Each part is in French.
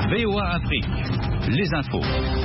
VOA Afrique, les infos.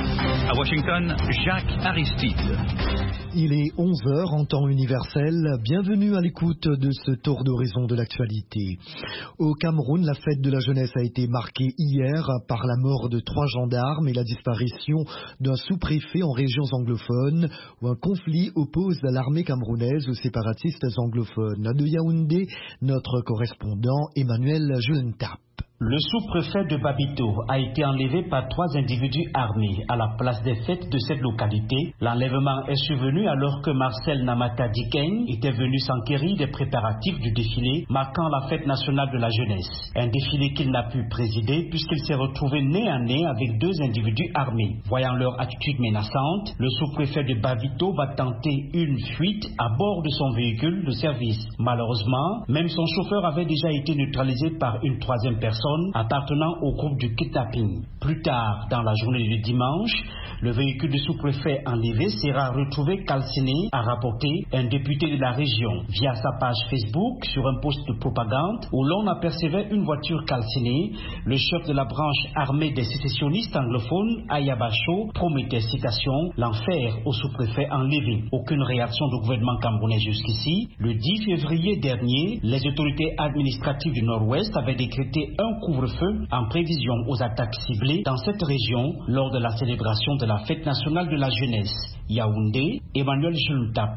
À Washington, Jacques Aristide. Il est 11h en temps universel. Bienvenue à l'écoute de ce tour d'horizon de l'actualité. Au Cameroun, la fête de la jeunesse a été marquée hier par la mort de 3 gendarmes et la disparition d'un sous-préfet en régions anglophones où un conflit oppose l'armée camerounaise aux séparatistes anglophones. De Yaoundé, notre correspondant Emmanuel Julentap. Le sous-préfet de Babito a été enlevé par 3 individus armés à la place des fêtes de cette localité. L'enlèvement est survenu alors que Marcel Namata Dikeng était venu s'enquérir des préparatifs du défilé marquant la fête nationale de la jeunesse. Un défilé qu'il n'a pu présider puisqu'il s'est retrouvé nez à nez avec 2 individus armés. Voyant leur attitude menaçante, le sous-préfet de Babito va tenter une fuite à bord de son véhicule de service. Malheureusement, même son chauffeur avait déjà été neutralisé par une 3e personne appartenant au groupe du kidnapping. Plus tard, dans la journée du dimanche, le véhicule du sous-préfet enlevé sera retrouvé calciné, a rapporté un député de la région via sa page Facebook sur un post de propagande où l'on apercevait une voiture calcinée. Le chef de la branche armée des sécessionnistes anglophones, Ayabacho, promettait, citation, l'enfer au sous-préfet enlevé. Aucune réaction du gouvernement camerounais jusqu'ici. Le 10 février dernier, les autorités administratives du Nord-Ouest avaient décrété un couvre-feu en prévision aux attaques ciblées dans cette région lors de la célébration de la fête nationale de la jeunesse. Yaoundé, Emmanuel Julentap,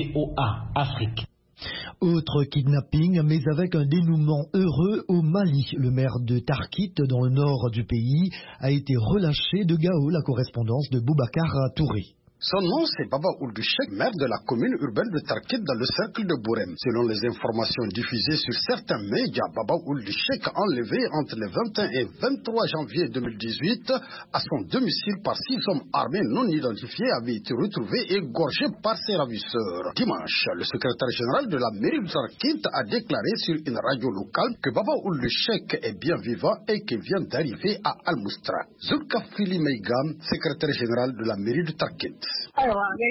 VOA Afrique. Autre kidnapping, mais avec un dénouement heureux au Mali. Le maire de Tarkit, dans le nord du pays, a été relâché de Gao, la correspondance de Boubacar Touré. Son nom, c'est Baba Ould Cheikh, maire de la commune urbaine de Tarkit dans le cercle de Bourem. Selon les informations diffusées sur certains médias, Baba Ould Cheikh, enlevé entre le 21 et 23 janvier 2018 à son domicile par 6 hommes armés non identifiés, avait été retrouvé et égorgé par ses ravisseurs. Dimanche, le secrétaire général de la mairie de Tarkit a déclaré sur une radio locale que Baba Ould Cheikh est bien vivant et qu'il vient d'arriver à Al-Moustra. Zulkafili Meigam, secrétaire général de la mairie de Tarkit. Je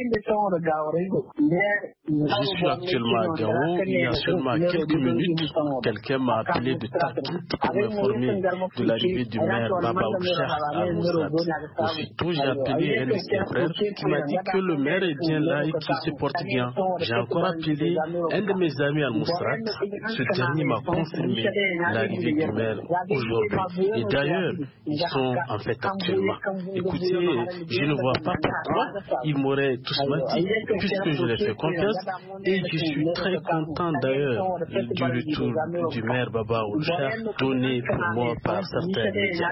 suis actuellement à Gao. Il y a seulement quelques minutes, quelqu'un m'a appelé de Tarkit pour m'informer de l'arrivée du maire Baba Ould Cheikh à Al-Mousrat. Aussitôt, j'ai appelé un de ses frères qui m'a dit que le maire est bien là et qu'il se porte bien. J'ai encore appelé un de mes amis à Al-Mousrat. Ce dernier m'a confirmé l'arrivée du maire aujourd'hui. Et d'ailleurs, ils sont en fait actuellement. Écoutez, je ne vois pas pourquoi ils m'auraient tous menti, puisque je leur fais confiance et je suis très content d'ailleurs du retour du maire Baba Ould Cheikh donné pour moi par certains médias.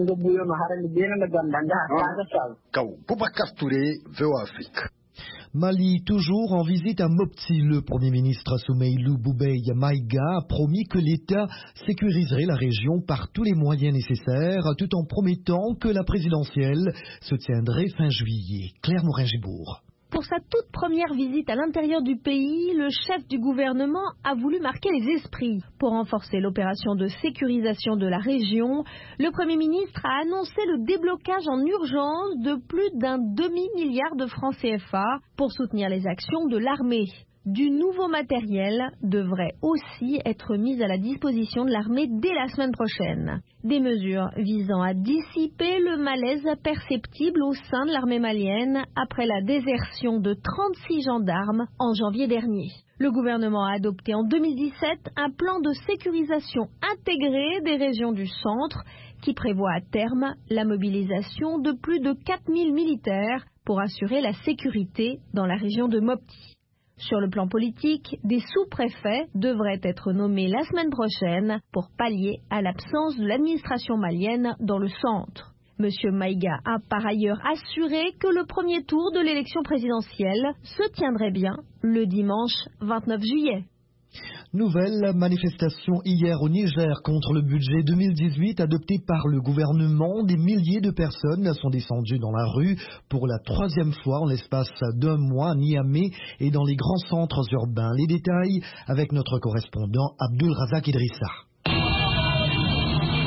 Boubacar Touré, VOA Afrique. Mali, toujours en visite à Mopti, le Premier ministre Soumeylou Boubeye Maïga a promis que l'État sécuriserait la région par tous les moyens nécessaires, tout en promettant que la présidentielle se tiendrait fin juillet. Claire Morin-Gibourg. Pour sa toute première visite à l'intérieur du pays, le chef du gouvernement a voulu marquer les esprits. Pour renforcer l'opération de sécurisation de la région, le Premier ministre a annoncé le déblocage en urgence de plus d'un demi-milliard de francs CFA pour soutenir les actions de l'armée. Du nouveau matériel devrait aussi être mis à la disposition de l'armée dès la semaine prochaine. Des mesures visant à dissiper le malaise perceptible au sein de l'armée malienne après la désertion de 36 gendarmes en janvier dernier. Le gouvernement a adopté en 2017 un plan de sécurisation intégré des régions du centre qui prévoit à terme la mobilisation de plus de 4000 militaires pour assurer la sécurité dans la région de Mopti. Sur le plan politique, des sous-préfets devraient être nommés la semaine prochaine pour pallier à l'absence de l'administration malienne dans le centre. M. Maïga a par ailleurs assuré que le premier tour de l'élection présidentielle se tiendrait bien le dimanche 29 juillet. Nouvelle manifestation hier au Niger contre le budget 2018 adopté par le gouvernement. Des milliers de personnes sont descendues dans la rue pour la 3e fois en l'espace d'un mois à Niamey et dans les grands centres urbains. Les détails avec notre correspondant Abdul Razak Idrissa.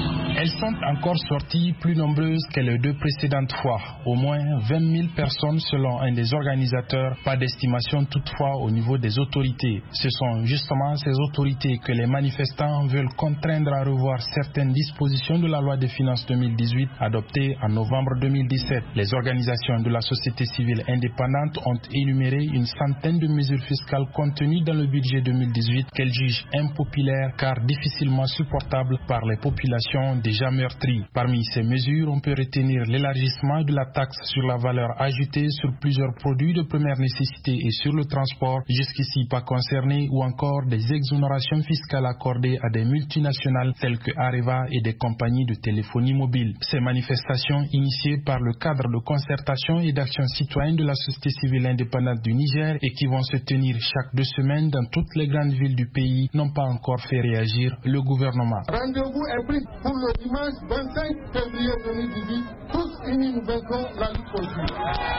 Elles sont encore sorties plus nombreuses que les 2 précédentes fois. Au moins 20 000 personnes selon un des organisateurs, pas d'estimation toutefois au niveau des autorités. Ce sont justement ces autorités que les manifestants veulent contraindre à revoir certaines dispositions de la loi des finances 2018 adoptée en novembre 2017. Les organisations de la société civile indépendante ont énuméré une centaine de mesures fiscales contenues dans le budget 2018 qu'elles jugent impopulaires car difficilement supportables par les populations déjà meurtries. Parmi ces mesures, on peut retenir l'élargissement de la taxe sur la valeur ajoutée sur plusieurs produits de première nécessité et sur le transport, jusqu'ici pas concernés, ou encore des exonérations fiscales accordées à des multinationales telles que Areva et des compagnies de téléphonie mobile. Ces manifestations, initiées par le cadre de concertation et d'action citoyenne de la société civile indépendante du Niger et qui vont se tenir chaque 2 semaines dans toutes les grandes villes du pays, n'ont pas encore fait réagir le gouvernement. Rendez-vous est pris pour le dimanche 25 février 2018. Tous unis, nous vaincrons la lutte politique.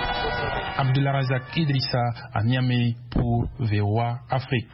Abdulrazak Idrissa à Niamey pour VOA Afrique.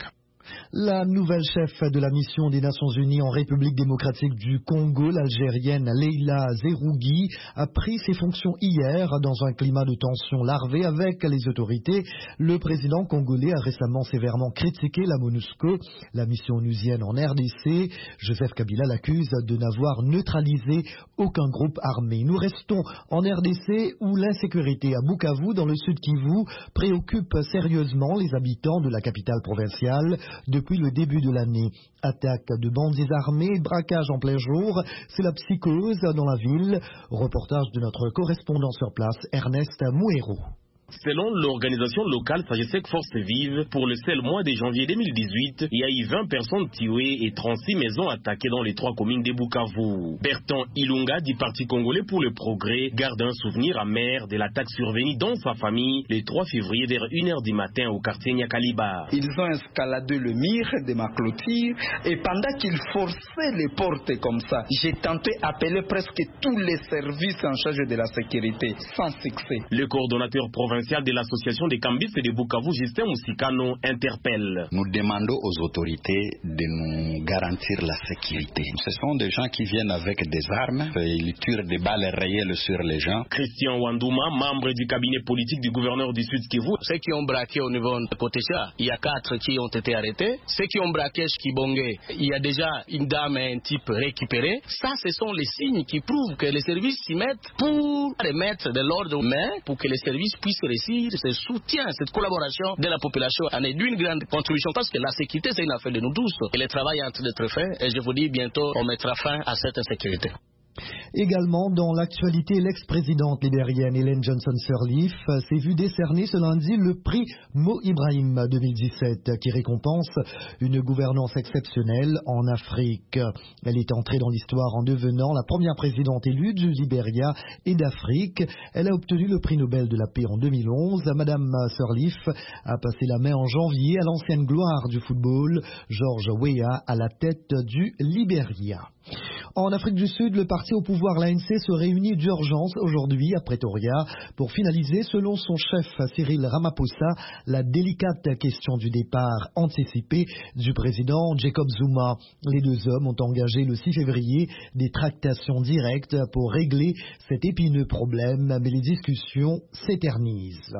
La nouvelle chef de la mission des Nations Unies en République démocratique du Congo, l'Algérienne Leila Zerougui, a pris ses fonctions hier dans un climat de tension larvée avec les autorités. Le président congolais a récemment sévèrement critiqué la MONUSCO, la mission onusienne en RDC. Joseph Kabila l'accuse de n'avoir neutralisé aucun groupe armé. Nous restons en RDC où l'insécurité à Bukavu, dans le sud Kivu, préoccupe sérieusement les habitants de la capitale provinciale. Depuis le début de l'année, attaque de bandits armés, braquage en plein jour, c'est la psychose dans la ville. Reportage de notre correspondant sur place, Ernest Mouero. Selon l'organisation locale Sagesec Force Vive, pour le seul mois de janvier 2018, il y a eu 20 personnes tuées et 36 maisons attaquées dans les 3 communes de Bukavu. Bertrand Ilunga du Parti congolais pour le progrès garde un souvenir amer de l'attaque survenue dans sa famille le 3 février vers 1h du matin au quartier Nyakaliba. Ils ont escaladé le mur de ma clôture et pendant qu'ils forçaient les portes comme ça, j'ai tenté d'appeler presque tous les services en charge de la sécurité, sans succès. Le coordonnateur provincial de l'association des cambistes de Bukavu, Justin Moussikano, interpelle. Nous demandons aux autorités de nous garantir la sécurité. Ce sont des gens qui viennent avec des armes, ils tirent des balles réelles sur les gens. Christian Wandouma, membre du cabinet politique du gouverneur du Sud Kivu. Ceux qui ont braqué au niveau de Kotecha, il y a 4 qui ont été arrêtés. Ceux qui ont braqué Chibongé, il y a déjà une dame et un type récupérés. Ça, ce sont les signes qui prouvent que les services s'y mettent pour remettre de l'ordre, mais pour que les services puissent réussir ce soutien, cette collaboration de la population en est d'une grande contribution parce que la sécurité c'est une affaire de nous tous et le travail est en train d'être fait et je vous dis bientôt on mettra fin à cette insécurité. Également dans l'actualité, l'ex-présidente libérienne Ellen Johnson Sirleaf s'est vue décerner ce lundi le prix Mo Ibrahim 2017 qui récompense une gouvernance exceptionnelle en Afrique. Elle est entrée dans l'histoire en devenant la première présidente élue du Libéria et d'Afrique. Elle a obtenu le prix Nobel de la paix en 2011. Madame Sirleaf a passé la main en janvier à l'ancienne gloire du football, George Weah, à la tête du Libéria. En Afrique du Sud, le parti au pouvoir, l'ANC, se réunit d'urgence aujourd'hui à Pretoria pour finaliser, selon son chef Cyril Ramaphosa, la délicate question du départ anticipé du président Jacob Zuma. Les 2 hommes ont engagé le 6 février des tractations directes pour régler cet épineux problème, mais les discussions s'éternisent.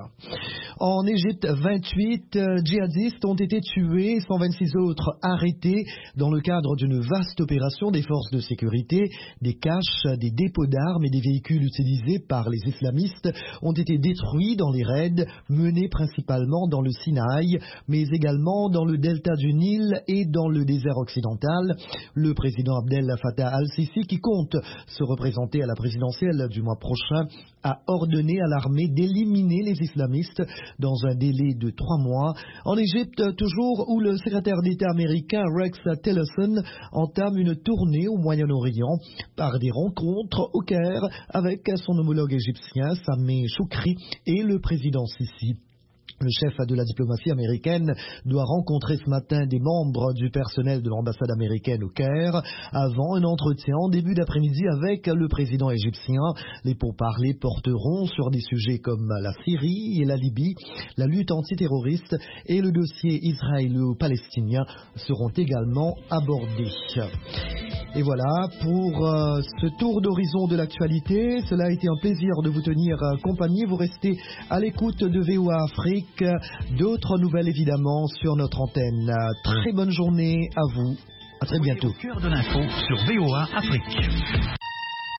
En Égypte, 28 djihadistes ont été tués, 126 autres arrêtés dans le cadre d'une vaste opération des forces de sécurité. Des caches, des dépôts d'armes et des véhicules utilisés par les islamistes ont été détruits dans les raids menés principalement dans le Sinaï, mais également dans le delta du Nil et dans le désert occidental. Le président Abdel Fattah al-Sisi, qui compte se représenter à la présidentielle du mois prochain, a ordonné à l'armée d'éliminer les islamistes dans un délai de 3 mois. En Égypte, toujours, où le secrétaire d'État américain Rex Tillerson entame une tournée au Moyen-Orient par des rencontres au Caire avec son homologue égyptien Sameh Choukri et le président Sisi. Le chef de la diplomatie américaine doit rencontrer ce matin des membres du personnel de l'ambassade américaine au Caire avant un entretien en début d'après-midi avec le président égyptien. Les pourparlers porteront sur des sujets comme la Syrie et la Libye, la lutte antiterroriste et le dossier israélo-palestinien seront également abordés. Et voilà pour ce tour d'horizon de l'actualité. Cela a été un plaisir de vous tenir compagnie. Vous restez à l'écoute de VOA Afrique. D'autres nouvelles évidemment sur notre antenne. Très bonne journée à vous. À très bientôt. Au cœur de l'info sur VOA Afrique.